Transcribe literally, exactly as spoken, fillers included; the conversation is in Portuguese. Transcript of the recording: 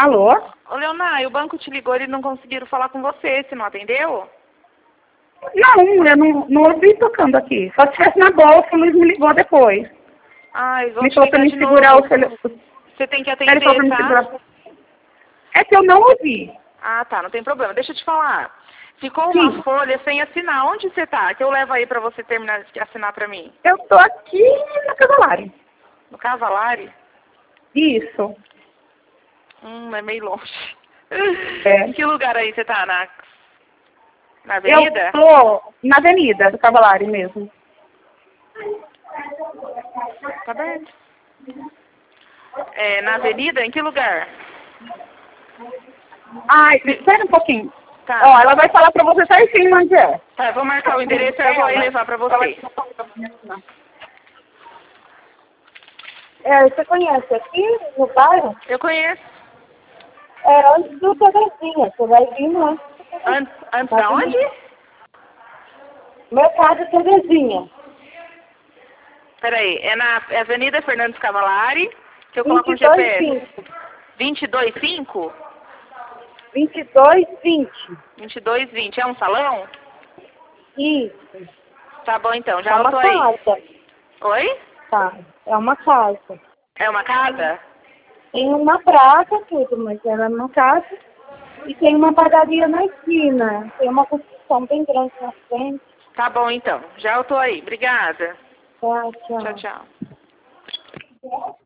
Alô? Ô, Leonai, o banco te ligou e não conseguiram falar com você. Você não atendeu? Não, eu não, não ouvi tocando aqui. Só se estivesse na bolsa, o Luiz me ligou depois. Ai, vão Me te falou pra ligar me de segurar novo. o telefone. Você tem que Ele falou pra atender, me tá? segurar. É que eu não ouvi. Ah, tá, não tem problema. Deixa eu te falar. Ficou Sim. uma folha sem assinar. Onde você tá? Que eu levo aí pra você terminar de assinar pra mim. Eu tô aqui na Cavalari. No Cavalari? Isso. Hum, é meio longe. É. Em que lugar aí você tá? Na, na avenida? Eu tô na Avenida do Cavalari mesmo. Tá aberto. É, na avenida? Em que lugar? Ai, espera um pouquinho. Tá. Ó, ela vai falar pra você certinho onde é. Tá, eu vou marcar o endereço e eu vou aí levar pra você. É, você conhece aqui no bairro? Eu conheço. É antes do Terezinha, você vai vir lá. Antes, antes da onde? Mercado Terezinha. Peraí, é na é Avenida Fernandes Cavalari, que eu coloco no vinte e G dois, P S. vinte. vinte e dois cinco? vinte e dois, vinte. vinte e dois vinte. É um salão? Isso. Tá bom então, É já eu uma tô aí. casa. Oi? Tá. É uma casa. É uma casa? Tem uma praça, tudo, mas ela é uma casa. E tem uma padaria na esquina. Tem uma construção bem grande na frente. Tá bom então, já eu tô aí. Obrigada. Tchau, tchau. Tchau, tchau.